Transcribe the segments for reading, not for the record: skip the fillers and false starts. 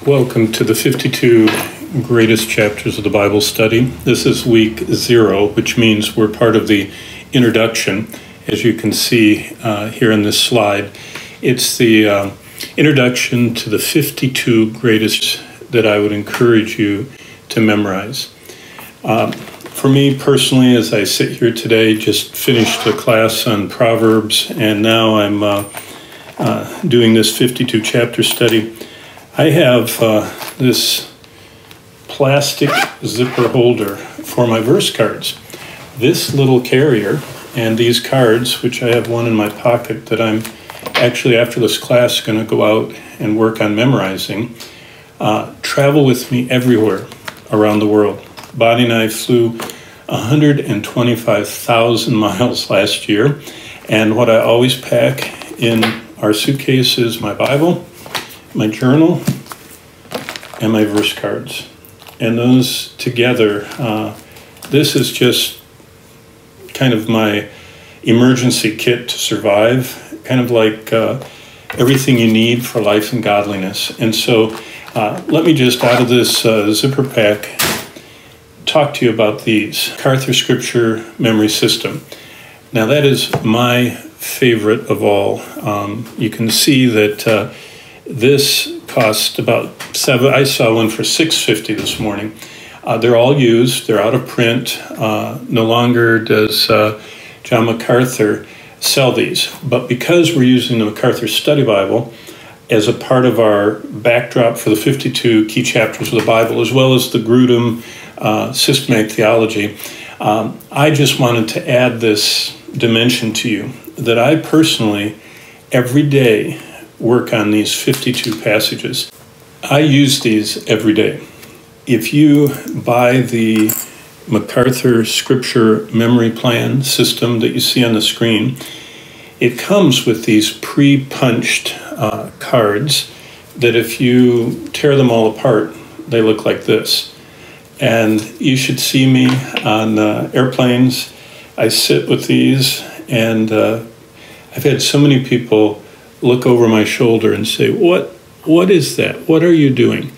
Welcome to the 52 Greatest Chapters of the Bible Study. This is week 0, which means we're part of the introduction, as you can see here in this slide. It's the introduction to the 52 greatest that I would encourage you to memorize. For me personally, as I sit here today, just finished a class on Proverbs, and now I'm doing this 52 chapter study. I have this plastic zipper holder for my verse cards. This little carrier and these cards, which I have one in my pocket that I'm actually after this class going to go out and work on memorizing, travel with me everywhere around the world. Bonnie and I flew 125,000 miles last year, and what I always pack in our suitcase is my Bible, my journal, and my verse cards. And those together, this is just kind of my emergency kit to survive, kind of like everything you need for life and godliness. And so let me just, out of this zipper pack, talk to you about these. MacArthur Scripture Memory System. Now that is my favorite of all. You can see that this cost about $7. I saw one for $6.50 this morning. They're all used. They're out of print. No longer does John MacArthur sell these. But because we're using the MacArthur Study Bible as a part of our backdrop for the 52 key chapters of the Bible, as well as the Grudem Systematic Theology, I just wanted to add this dimension to you, that I personally, every day, work on these 52 passages. I use these every day. If you buy the MacArthur Scripture Memory Plan system that you see on the screen, it comes with these pre-punched cards that if you tear them all apart, they look like this. And you should see me on airplanes. I sit with these, and I've had so many people look over my shoulder and say, what is that? What are you doing?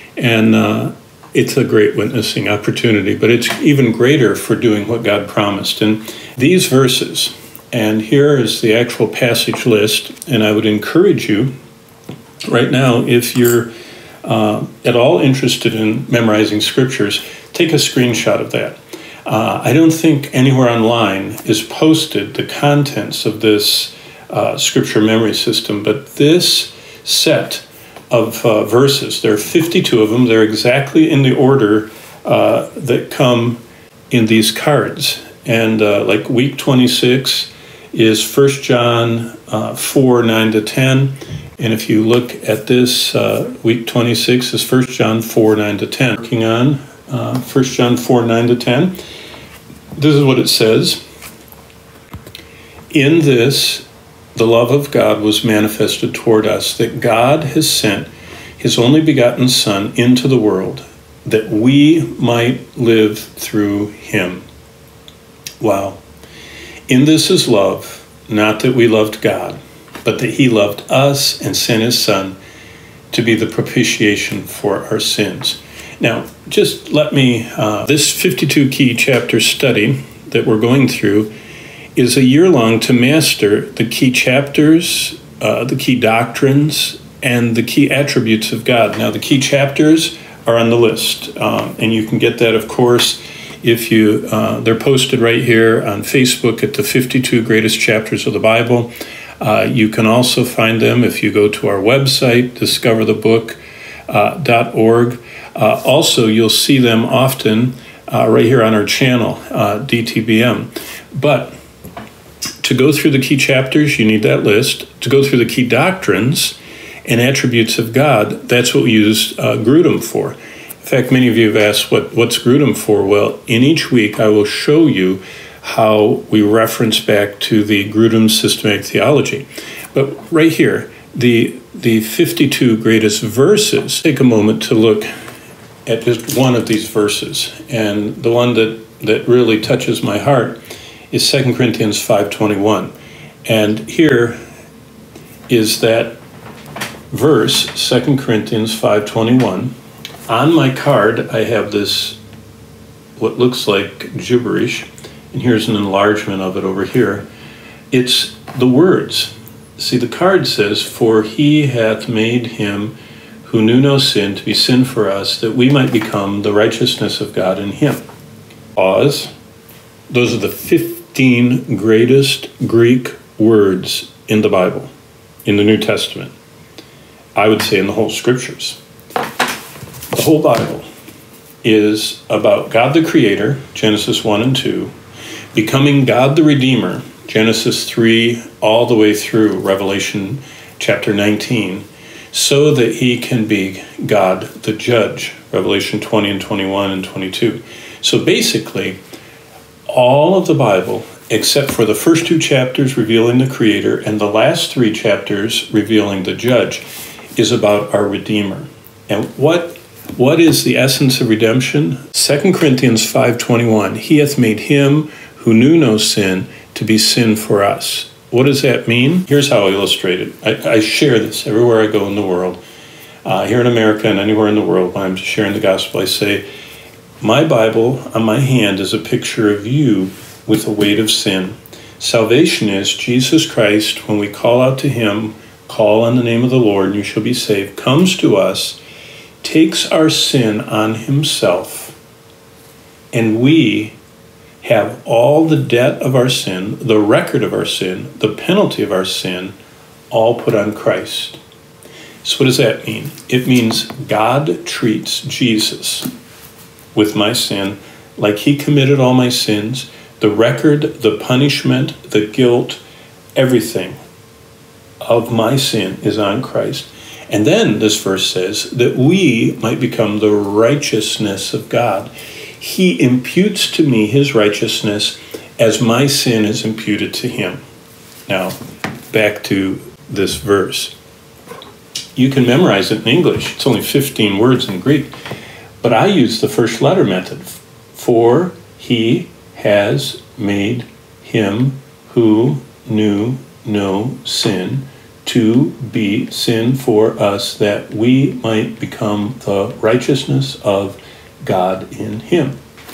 And it's a great witnessing opportunity, but it's even greater for doing what God promised. And these verses, and here is the actual passage list, and I would encourage you right now, if you're at all interested in memorizing scriptures, take a screenshot of that. I don't think anywhere online is posted the contents of this scripture memory system, but this set of verses, there are 52 of them. They're exactly in the order that come in these cards. And like week 26 is 1 John 4, 9 to 10. And if you look at this, week 26 is 1 John 4, 9 to 10. Working on 1 John 4, 9 to 10. This is what it says. In this, the love of God was manifested toward us, that God has sent his only begotten Son into the world, that we might live through him. Wow. In this is love, not that we loved God, but that he loved us and sent his Son to be the propitiation for our sins. Now, just let me, this 52 key chapter study that we're going through is a year-long to master the key chapters, the key doctrines, and the key attributes of God. Now, the key chapters are on the list, and you can get that, of course, if you, they're posted right here on Facebook at the 52 Greatest Chapters of the Bible. You can also find them if you go to our website, discoverthebook.org. Also, you'll see them often right here on our channel, DTBM. But to go through the key chapters, you need that list. To go through the key doctrines and attributes of God, that's what we use Grudem for. In fact, many of you have asked, what's Grudem for? Well, in each week, I will show you how we reference back to the Grudem Systematic Theology. But right here, the 52 greatest verses, take a moment to look at just one of these verses. And the one that really touches my heart is 2 Corinthians 5:21. And here is that verse, 2 Corinthians 5:21. On my card, I have this, what looks like gibberish, and here's an enlargement of it over here. It's the words. See, the card says, "For he hath made him who knew no sin to be sin for us, that we might become the righteousness of God in him." Pause. Those are the 15 greatest Greek words in the Bible, in the New Testament. I would say in the whole scriptures. The whole Bible is about God the Creator, Genesis 1 and 2, becoming God the Redeemer, Genesis 3, all the way through Revelation chapter 19, so that he can be God the Judge, Revelation 20 and 21 and 22. So basically, all of the Bible, except for the first 2 chapters revealing the Creator and the last 3 chapters revealing the Judge, is about our Redeemer. And what is the essence of redemption? 2 Corinthians 5:21, "He hath made him who knew no sin to be sin for us." What does that mean? Here's how I illustrate it. I share this everywhere I go in the world. Here in America and anywhere in the world, when I'm sharing the gospel, I say, my Bible on my hand is a picture of you with the weight of sin. Salvation is Jesus Christ, when we call out to him, call on the name of the Lord and you shall be saved, comes to us, takes our sin on himself, and we have all the debt of our sin, the record of our sin, the penalty of our sin, all put on Christ. So what does that mean? It means God treats Jesus with my sin like he committed all my sins, the record, the punishment, the guilt, everything of my sin is on Christ. And then this verse says that we might become the righteousness of God. He imputes to me his righteousness as my sin is imputed to him. Now, back to this verse. You can memorize it in English. It's only 15 words in Greek. But I use the first letter method. For he has made him who knew no sin to be sin for us, that we might become the righteousness of God in him.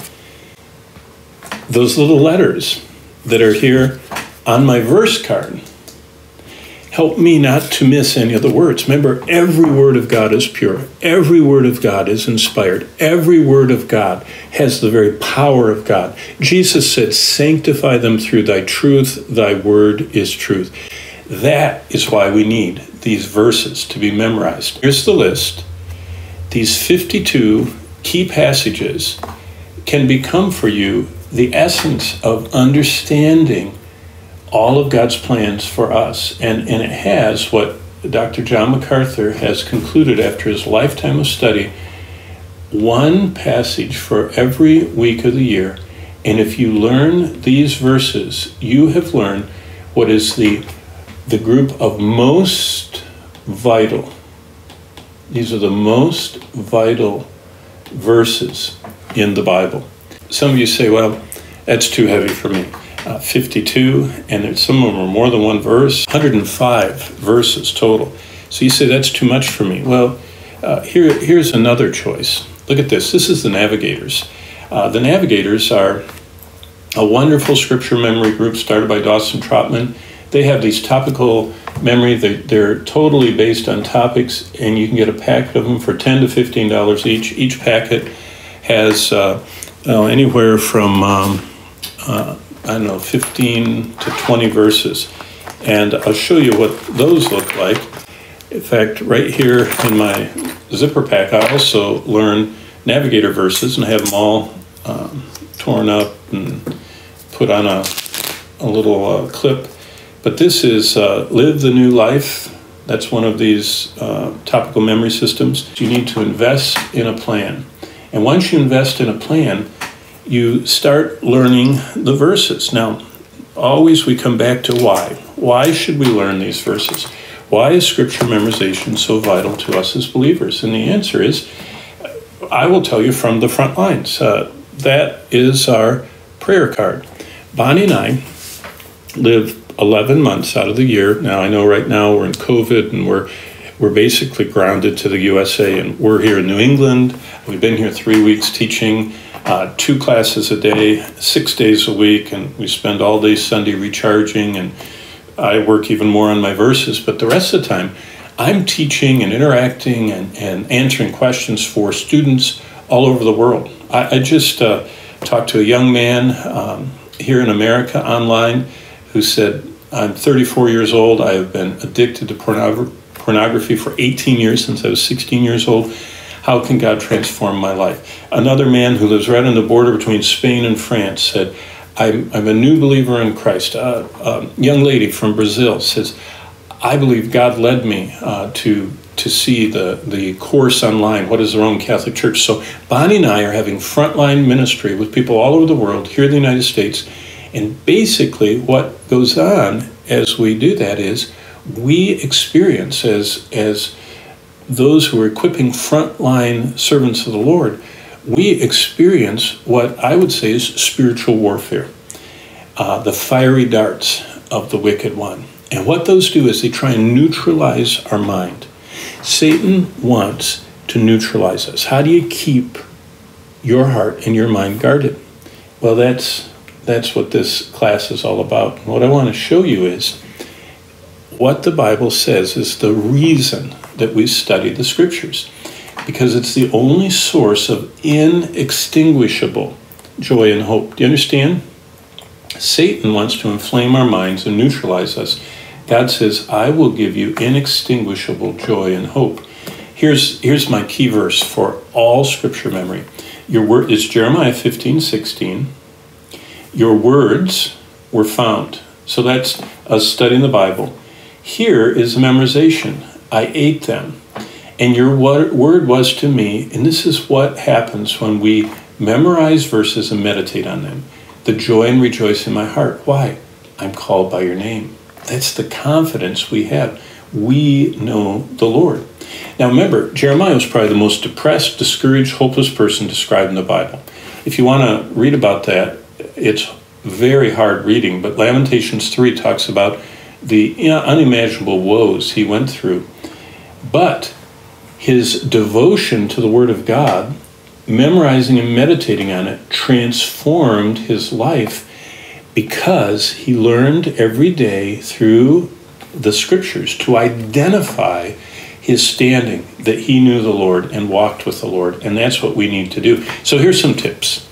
Those little letters that are here on my verse card help me not to miss any of the words. Remember, every word of God is pure. Every word of God is inspired. Every word of God has the very power of God. Jesus said, "Sanctify them through thy truth. Thy word is truth." That is why we need these verses to be memorized. Here's the list. These 52 key passages can become for you the essence of understanding all of God's plans for us. And it has what Dr. John MacArthur has concluded after his lifetime of study, one passage for every week of the year. And if you learn these verses, you have learned what is the group of most vital. These are the most vital verses in the Bible. Some of you say, well, that's too heavy for me. 52, and some of them are more than one verse, 105 verses total. So you say, that's too much for me. Well, here's another choice. Look at this. This is the Navigators. The Navigators are a wonderful scripture memory group started by Dawson Trotman. They have these topical memory. They're totally based on topics, and you can get a packet of them for $10 to $15 each. Each packet has anywhere from 15 to 20 verses. And I'll show you what those look like. In fact, right here in my zipper pack, I also learn Navigator verses, and I have them all torn up and put on a little clip. But this is Live the New Life. That's one of these topical memory systems. You need to invest in a plan. And once you invest in a plan, you start learning the verses. Now, always we come back to why. Why should we learn these verses? Why is scripture memorization so vital to us as believers? And the answer is, I will tell you from the front lines. That is our prayer card. Bonnie and I live 11 months out of the year. Now, I know right now we're in COVID and we're we're basically grounded to the USA, and we're here in New England. We've been here 3 weeks teaching 2 classes a day, 6 days a week, and we spend all day Sunday recharging, and I work even more on my verses, but the rest of the time I'm teaching and interacting and answering questions for students all over the world. I just talked to a young man here in America online who said, I'm 34 years old. I have been addicted to pornography for 18 years, since I was 16 years old. How can God transform my life? Another man who lives right on the border between Spain and France said, I'm a new believer in Christ. A young lady from Brazil says, I believe God led me to see the course online, What is the Roman Catholic Church? So Bonnie and I are having frontline ministry with people all over the world, here in the United States. And basically what goes on as we do that is we experience, as those who are equipping frontline servants of the Lord, we experience what I would say is spiritual warfare, the fiery darts of the wicked one. And what those do is they try and neutralize our mind. Satan wants to neutralize us. How do you keep your heart and your mind guarded? Well, that's what this class is all about. And what I want to show you is what the Bible says is the reason that we study the Scriptures, because it's the only source of inextinguishable joy and hope. Do you understand? Satan wants to inflame our minds and neutralize us. God says, I will give you inextinguishable joy and hope. Here's my key verse for all Scripture memory. Your word is Jeremiah 15:16. Your words were found. So that's us studying the Bible. Here is memorization. I ate them. And your word was to me, and this is what happens when we memorize verses and meditate on them. The joy and rejoice in my heart. Why? I'm called by your name. That's the confidence we have. We know the Lord. Now remember, Jeremiah was probably the most depressed, discouraged, hopeless person described in the Bible. If you want to read about that, it's very hard reading, but Lamentations 3 talks about the unimaginable woes he went through. But his devotion to the Word of God, memorizing and meditating on it, transformed his life, because he learned every day through the Scriptures to identify his standing, that he knew the Lord and walked with the Lord. And that's what we need to do. So here's some tips.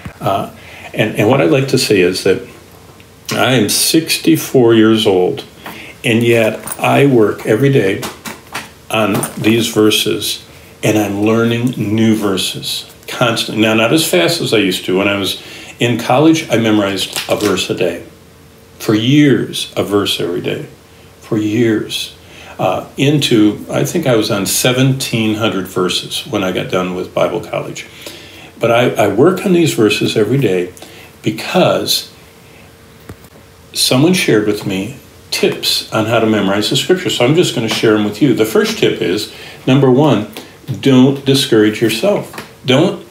And what I'd like to say is that I am 64 years old, and yet I work every day on these verses, and I'm learning new verses constantly. Now, not as fast as I used to. When I was in college, I memorized a verse a day. For years, a verse every day. For years. I think I was on 1,700 verses when I got done with Bible college. But I work on these verses every day because someone shared with me tips on how to memorize the Scripture. So I'm just going to share them with you. The first tip is, number one, don't discourage yourself. Don't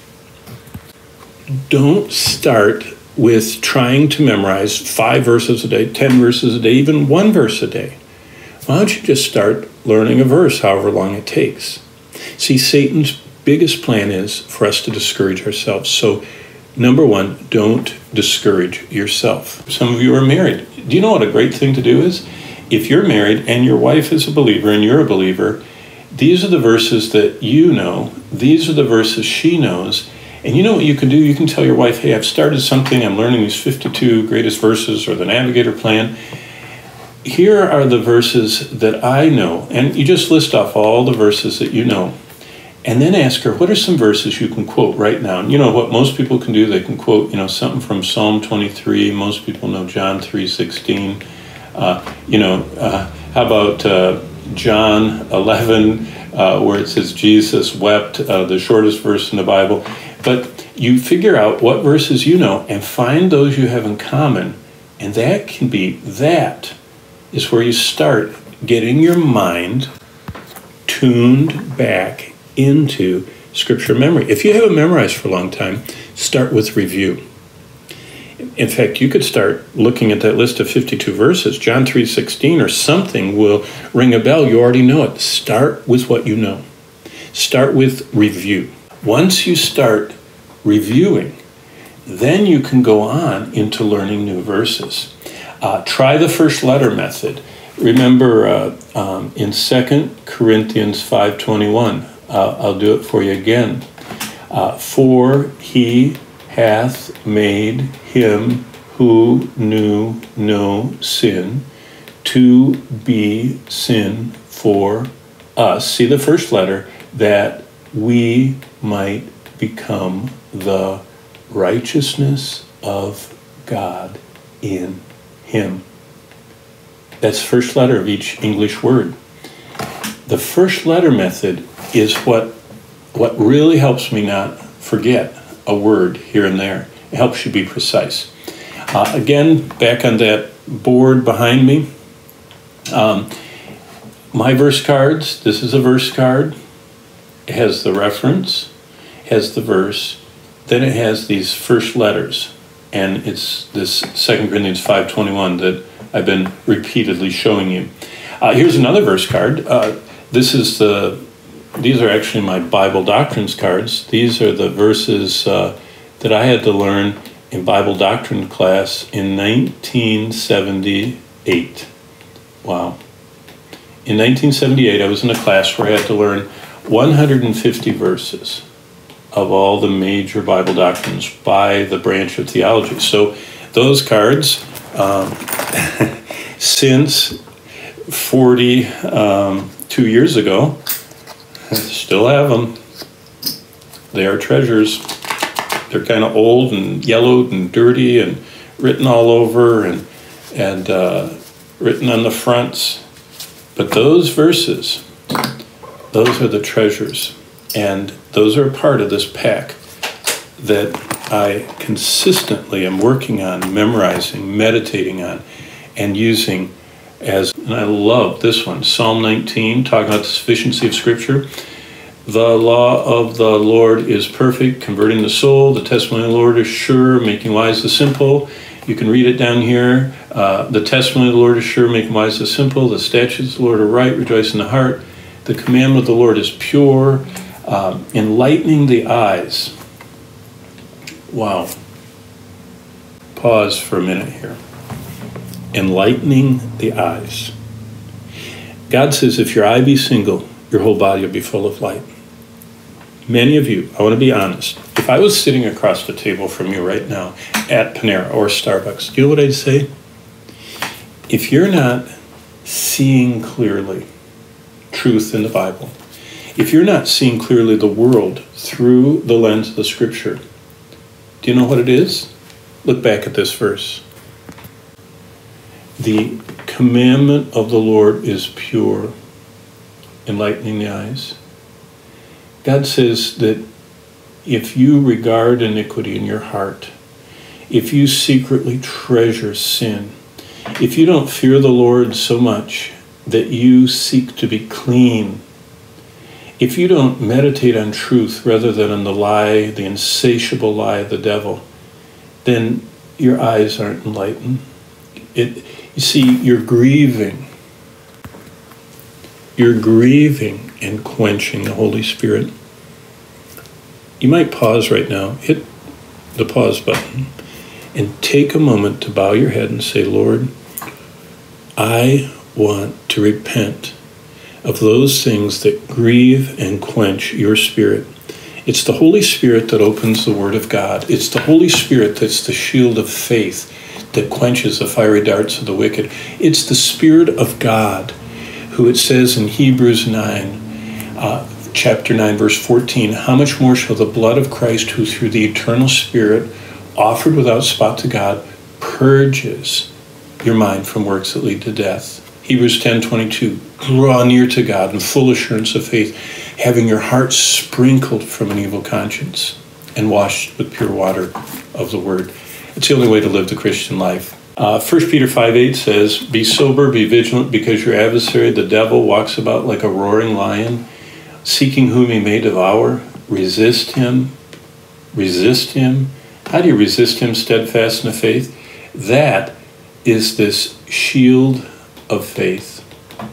start with trying to memorize 5 verses a day, 10 verses a day, even 1 verse a day. Why don't you just start learning a verse, however long it takes? See, Satan's biggest plan is for us to discourage ourselves. So, number one, don't discourage yourself. Some of you are married. Do you know what a great thing to do is? If you're married and your wife is a believer and you're a believer, these are the verses that you know. These are the verses she knows. And you know what you can do? You can tell your wife, hey, I've started something. I'm learning these 52 greatest verses or the Navigator Plan. Here are the verses that I know. And you just list off all the verses that you know. And then ask her, what are some verses you can quote right now? And you know what most people can do? They can quote, something from Psalm 23. Most people know John 3:16. How about John 11, where it says Jesus wept, the shortest verse in the Bible. But you figure out what verses you know and find those you have in common. And that is where you start getting your mind tuned back into Scripture memory. If you haven't memorized for a long time, start with review. In fact, you could start looking at that list of 52 verses. John 3:16 or something will ring a bell. You already know it. Start with what you know. Start with review. Once you start reviewing, then you can go on into learning new verses. Try the first letter method. Remember in 2 Corinthians 5:21, I'll do it for you again. For he hath made him who knew no sin to be sin for us. See the first letter, that we might become the righteousness of God in him. That's the first letter of each English word. The first letter method is what really helps me not forget a word here and there. It helps you be precise. Again, back on that board behind me, my verse cards, this is a verse card. It has the reference, has the verse, then it has these first letters. And it's this 2 Corinthians 5:21 that I've been repeatedly showing you. Here's another verse card. These are actually my Bible doctrines cards. These are the verses that I had to learn in Bible doctrine class in 1978. Wow. In 1978, I was in a class where I had to learn 150 verses of all the major Bible doctrines by the branch of theology. So those cards, since 42 years ago, still have them. They are treasures. They're kind of old and yellowed and dirty and written all over and written on the fronts. But those verses, those are the treasures. And those are part of this pack that I consistently am working on, memorizing, meditating on, and using and I love this one, Psalm 19, talking about the sufficiency of Scripture. The law of the Lord is perfect, converting the soul. The testimony of the Lord is sure, making wise the simple. You can read it down here. The testimony of the Lord is sure, making wise the simple. The statutes of the Lord are right, rejoice in the heart. The commandment of the Lord is pure, enlightening the eyes. Wow. Pause for a minute here. Enlightening the eyes. God says, if your eye be single, your whole body will be full of light. Many of you, I want to be honest, if I was sitting across the table from you right now at Panera or Starbucks, do you know what I'd say? If you're not seeing clearly truth in the Bible, if you're not seeing clearly the world through the lens of the Scripture, do you know what it is? Look back at this verse. The commandment of the Lord is pure, enlightening the eyes. God says that if you regard iniquity in your heart, if you secretly treasure sin, if you don't fear the Lord so much that you seek to be clean, if you don't meditate on truth rather than on the lie, the insatiable lie of the devil, then your eyes aren't enlightened. You see, you're grieving. You're grieving and quenching the Holy Spirit. You might pause right now, hit the pause button, and take a moment to bow your head and say, Lord, I want to repent of those things that grieve and quench your Spirit. It's the Holy Spirit that opens the Word of God. It's the Holy Spirit that's the shield of faith that quenches the fiery darts of the wicked. It's the Spirit of God, who it says in Hebrews 9, chapter 9, verse 14, how much more shall the blood of Christ, who through the eternal Spirit, offered without spot to God, purges your mind from works that lead to death. Hebrews 10:22, draw near to God in full assurance of faith, having your heart sprinkled from an evil conscience and washed with pure water of the Word. It's the only way to live the Christian life. 1 Peter 5:8 says, be sober, be vigilant, because your adversary, the devil, walks about like a roaring lion, seeking whom he may devour. Resist him, How do you resist him steadfast in the faith? That is this shield of faith.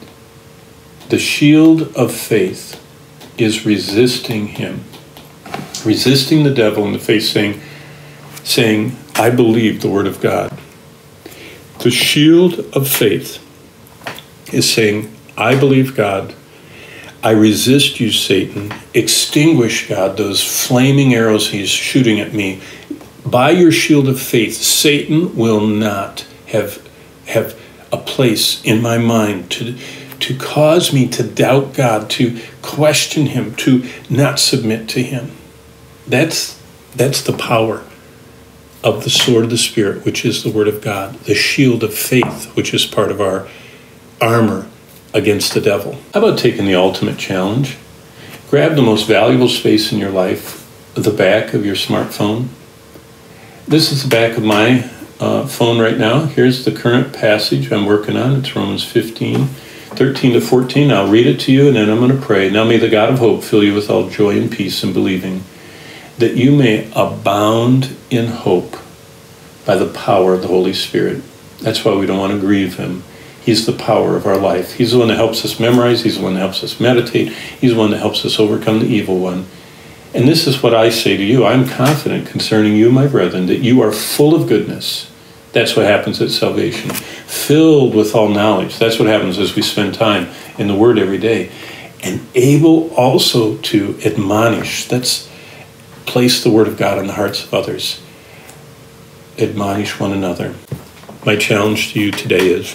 The shield of faith is resisting him, resisting the devil in the face, saying, I believe the word of God. The shield of faith is saying, I believe God. I resist you, Satan. Extinguish, God, those flaming arrows he's shooting at me. By your shield of faith, Satan will not have a place in my mind to cause me to doubt God, to question him, to not submit to him. That's the power of the sword of the Spirit, which is the word of God, the shield of faith, which is part of our armor against the devil. How about taking the ultimate challenge? Grab the most valuable space in your life, the back of your smartphone. This is the back of my phone right now. Here's the current passage I'm working on. It's Romans 15, 13 to 14. I'll read it to you, and then I'm going to pray. Now may the God of hope fill you with all joy and peace in believing, that you may abound in hope by the power of the Holy Spirit. That's why we don't want to grieve him. He's the power of our life. He's the one that helps us memorize. He's the one that helps us meditate. He's the one that helps us overcome the evil one. And this is what I say to you. I'm confident concerning you, my brethren, that you are full of goodness. That's what happens at salvation. Filled with all knowledge. That's what happens as we spend time in the Word every day. And able also to admonish. That's place the Word of God in the hearts of others. Admonish one another. My challenge to you today is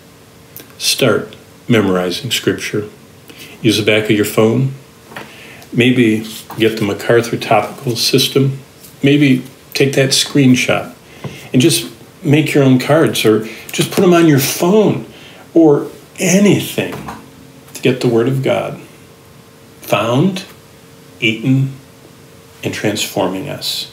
start memorizing Scripture. Use the back of your phone. Maybe get the MacArthur topical system. Maybe take that screenshot and just make your own cards, or just put them on your phone, or anything to get the Word of God found, eaten, and transforming us.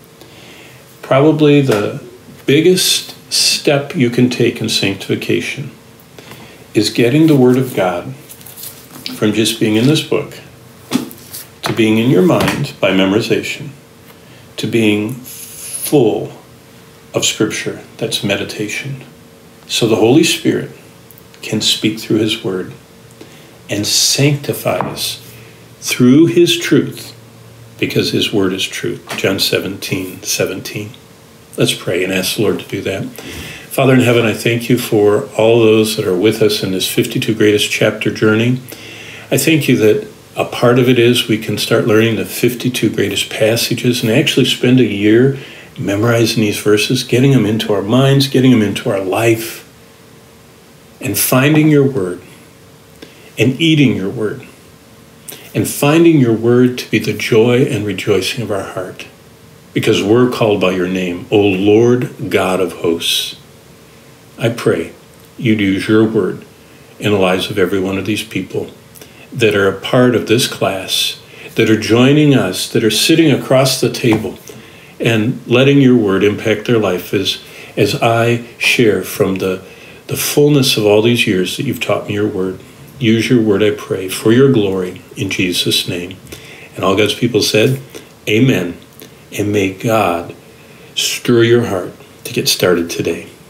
Probably the biggest step you can take in sanctification is getting the Word of God from just being in this book to being in your mind by memorization, to being full of Scripture, that's meditation. So the Holy Spirit can speak through his Word and sanctify us through his truth, because his Word is truth. John 17:17. Let's pray and ask the Lord to do that. Father in heaven, I thank you for all those that are with us in this 52 Greatest Chapter journey. I thank you that a part of it is we can start learning the 52 greatest passages and actually spend a year memorizing these verses, getting them into our minds, getting them into our life, and finding your Word and eating your Word and finding your Word to be the joy and rejoicing of our heart, because we're called by your name, O Lord God of hosts. I pray you'd use your Word in the lives of every one of these people that are a part of this class, that are joining us, that are sitting across the table and letting your Word impact their life as I share from the fullness of all these years that you've taught me your Word. Use your Word, I pray, for your glory in Jesus' name. And all God's people said, amen. And may God stir your heart to get started today.